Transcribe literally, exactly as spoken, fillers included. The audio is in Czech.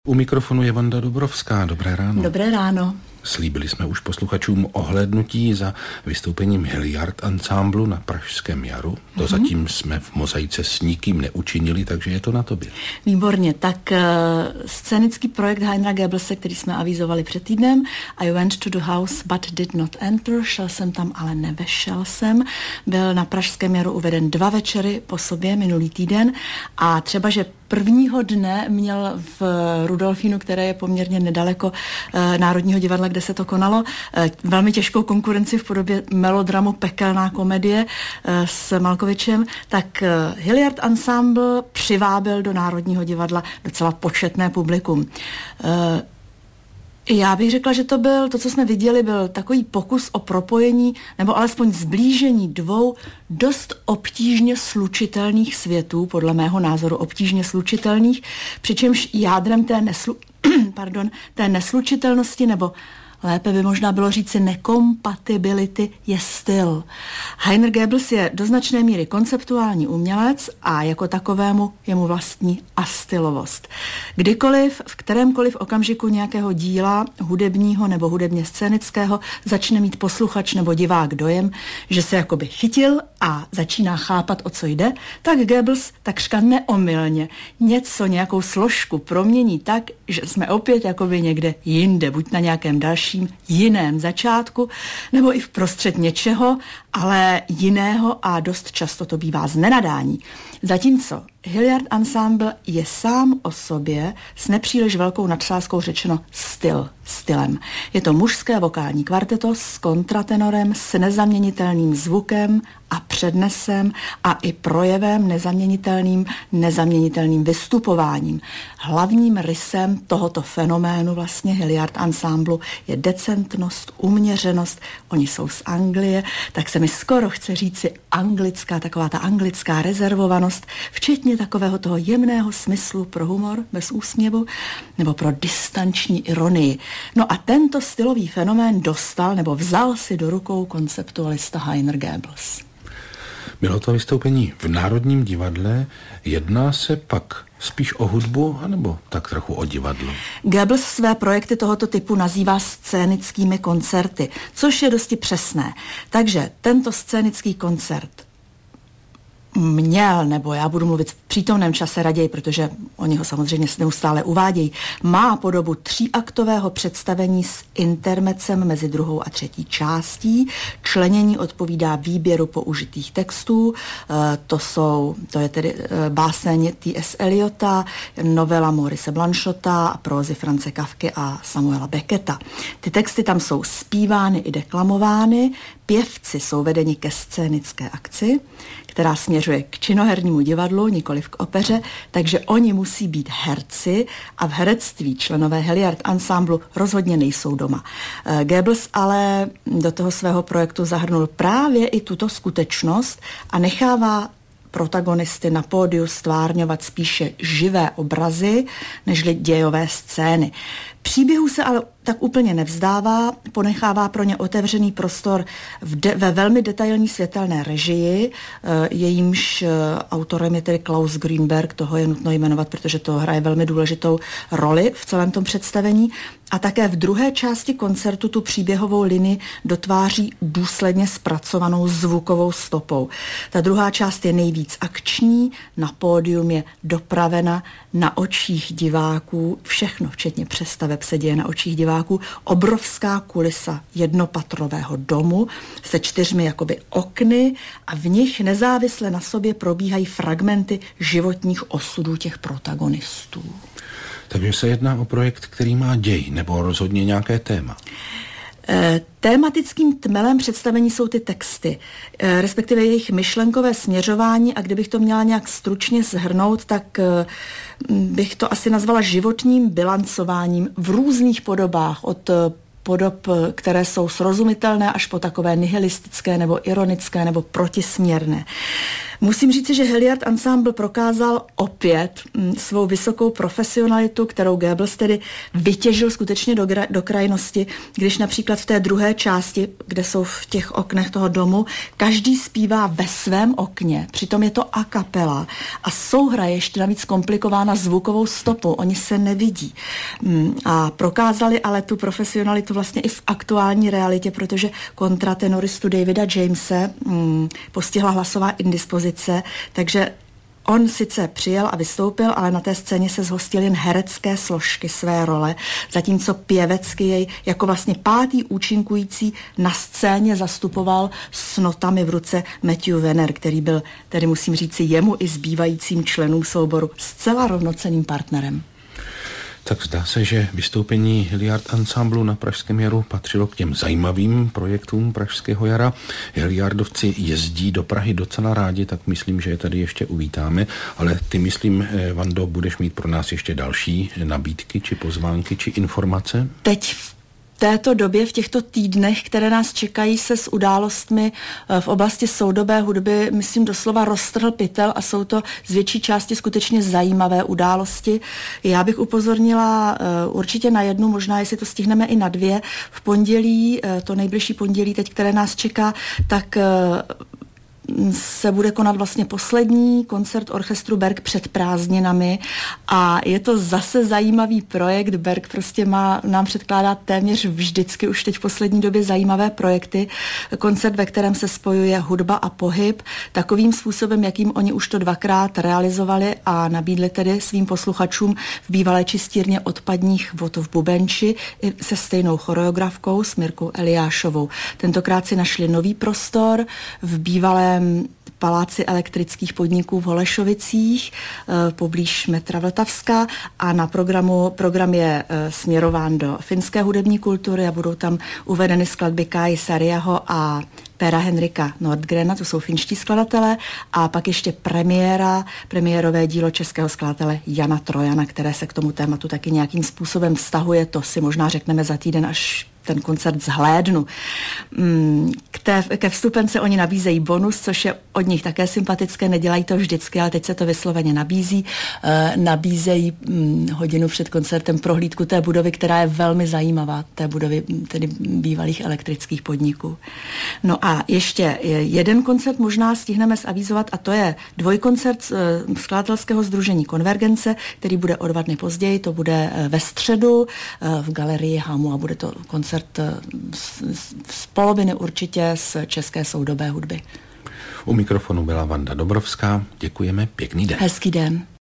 U mikrofonu je Vanda Dobrovská. Dobré ráno. Dobré ráno. Slíbili jsme už posluchačům ohlédnutí za vystoupením Hilliard Ensemble na Pražském jaru. To mm-hmm. zatím jsme v mozaice s nikým neučinili, takže je to na tobě. Výborně. Tak uh, scénický projekt Heinera Goebbelse, který jsme avizovali před týdnem, I went to the house but did not enter, šel jsem tam, ale nevešel jsem, byl na Pražském jaru uveden dva večery po sobě minulý týden a třeba, že prvního dne měl v Rudolfínu, které je poměrně nedaleko e, Národního divadla, kde se to konalo, e, velmi těžkou konkurenci v podobě melodramu Pekelná komedie e, s Malkovičem, tak e, Hilliard Ensemble přivábil do Národního divadla docela početné publikum. E, Já bych řekla, že to byl, to, co jsme viděli, byl takový pokus o propojení nebo alespoň zblížení dvou dost obtížně slučitelných světů, podle mého názoru obtížně slučitelných, přičemž jádrem té, neslu, pardon, té neslučitelnosti nebo lépe by možná bylo říci nekompatibility je styl. Heiner Goebbels je do značné míry konceptuální umělec a jako takovému je mu vlastní astylovost. Kdykoliv, v kterémkoliv okamžiku nějakého díla, hudebního nebo hudebně scénického, začne mít posluchač nebo divák dojem, že se jakoby chytil a začíná chápat, o co jde, tak Goebbels takřka neomylně něco, nějakou složku promění tak, že jsme opět jakoby někde jinde, buď na nějakém dalším jiném začátku, nebo i v prostřed něčeho, ale jiného a dost často to bývá z nenadání. Zatímco Hilliard Ensemble je sám o sobě s nepříliš velkou nadsázkou řečeno styl, stylem. Je to mužské vokální kvarteto s kontratenorem, s nezaměnitelným zvukem a přednesem a i projevem nezaměnitelným, nezaměnitelným vystupováním. Hlavním rysem tohoto fenoménu vlastně Hilliard Ensemble je decentnost, uměřenost. Oni jsou z Anglie, tak se mi skoro chce říci anglická, taková ta anglická rezervovanost, včetně takového toho jemného smyslu pro humor bez úsměvu nebo pro distanční ironii. No a tento stylový fenomén dostal nebo vzal si do rukou konceptualista Heiner Goebbels. Bylo to vystoupení v Národním divadle, jedná se pak spíš o hudbu, anebo tak trochu o divadlo? Goebbels své projekty tohoto typu nazývá scénickými koncerty, což je dosti přesné. Takže tento scénický koncert měl, nebo já budu mluvit v přítomném čase raději, protože oni ho samozřejmě neustále uvádějí, má podobu tříaktového představení s intermecem mezi druhou a třetí částí. Členění odpovídá výběru použitých textů, to jsou, to je tedy báseň T S. Eliota, novela Maurice Blanchota a prózy France Kafky a Samuela Becketa. Ty texty tam jsou zpívány i deklamovány, pěvci jsou vedeni ke scénické akci, která směřuje k činohernímu divadlu, nikoliv k opeře, takže oni musí být herci a v herectví členové Hilliard Ensemble rozhodně nejsou doma. Goebbels ale do toho svého projektu zahrnul právě i tuto skutečnost a nechává protagonisty na pódiu stvárňovat spíše živé obrazy nežli dějové scény. Příběhu se ale tak úplně nevzdává, ponechává pro ně otevřený prostor v de- ve velmi detailní světelné režii, jejímž autorem je tedy Klaus Grünberg, toho je nutno jmenovat, protože to hraje velmi důležitou roli v celém tom představení. A také v druhé části koncertu tu příběhovou linii dotváří důsledně zpracovanou zvukovou stopou. Ta druhá část je nejvíc akční, na pódium je dopravena na očích diváků, všechno včetně přestaveb se děje na očích diváků, obrovská kulisa jednopatrového domu se čtyřmi jakoby okny a v nich nezávisle na sobě probíhají fragmenty životních osudů těch protagonistů. Takže se jedná o projekt, který má děj, nebo rozhodně nějaké téma? E, tématickým tmelem představení jsou ty texty, e, respektive jejich myšlenkové směřování a kdybych to měla nějak stručně shrnout, tak e, bych to asi nazvala životním bilancováním v různých podobách od podob, které jsou srozumitelné až po takové nihilistické nebo ironické nebo protisměrné. Musím říct, že Hilliard Ensemble prokázal opět m, svou vysokou profesionalitu, kterou Goebbels tedy vytěžil skutečně do, do krajnosti, když například v té druhé části, kde jsou v těch oknech toho domu, každý zpívá ve svém okně, přitom je to a cappella a souhra je ještě navíc komplikována zvukovou stopou, oni se nevidí. M, a prokázali ale tu profesionalitu vlastně i v aktuální realitě, protože kontratenoristu Davida Jamese m, postihla hlasová indispozice, takže on sice přijel a vystoupil, ale na té scéně se zhostil jen herecké složky své role, zatímco pěvecky jej jako vlastně pátý účinkující na scéně zastupoval s notami v ruce Matthew Wenner, který byl, tedy musím říci, jemu i zbývajícím členům souboru zcela rovnocenným partnerem. Tak zdá se, že vystoupení Hilliard Ensemblu na Pražském jaru patřilo k těm zajímavým projektům Pražského jara. Hilliardovci jezdí do Prahy docela rádi, tak myslím, že je tady ještě uvítáme, ale ty, myslím, Vando, budeš mít pro nás ještě další nabídky, či pozvánky, či informace? Teď v této době, v těchto týdnech, které nás čekají, se s událostmi v oblasti soudobé hudby, myslím, doslova roztrhl pytel a jsou to z větší části skutečně zajímavé události. Já bych upozornila uh, určitě na jednu, možná jestli to stihneme i na dvě. V pondělí, uh, to nejbližší pondělí teď, které nás čeká, tak uh, se bude konat vlastně poslední koncert orchestru Berg před prázdninami a je to zase zajímavý projekt. Berg prostě má, nám předkládá téměř vždycky už teď v poslední době zajímavé projekty. Koncert, ve kterém se spojuje hudba a pohyb takovým způsobem, jakým oni už to dvakrát realizovali a nabídli tedy svým posluchačům v bývalé čistírně odpadních vod v Bubenči i se stejnou choreografkou s Mirkou Eliášovou. Tentokrát si našli nový prostor v bývalém Paláci elektrických podniků v Holešovicích, e, poblíž metra Vltavska a na programu, program je e, směrován do finské hudební kultury a budou tam uvedeny skladby Kai Sariaho a Pera Henrika Nordgrena, to jsou finští skladatelé, a pak ještě premiéra, premiérové dílo českého skladatele Jana Trojana, které se k tomu tématu taky nějakým způsobem vztahuje, to si možná řekneme za týden, až ten koncert zhlédnu. K té, ke vstupence oni nabízejí bonus, což je od nich také sympatické, nedělají to vždycky, ale teď se to vysloveně nabízí. E, nabízejí hm, hodinu před koncertem prohlídku té budovy, která je velmi zajímavá, té budovy tedy bývalých elektrických podniků. No a ještě jeden koncert možná stihneme zavizovat a to je dvojkoncert e, skladatelského sdružení Konvergence, který bude o dva dny později, to bude ve středu e, v galerii Hamu a bude to koncert z, z poloviny určitě z české soudobé hudby. U mikrofonu byla Vanda Dobrovská. Děkujeme, pěkný den. Hezký den.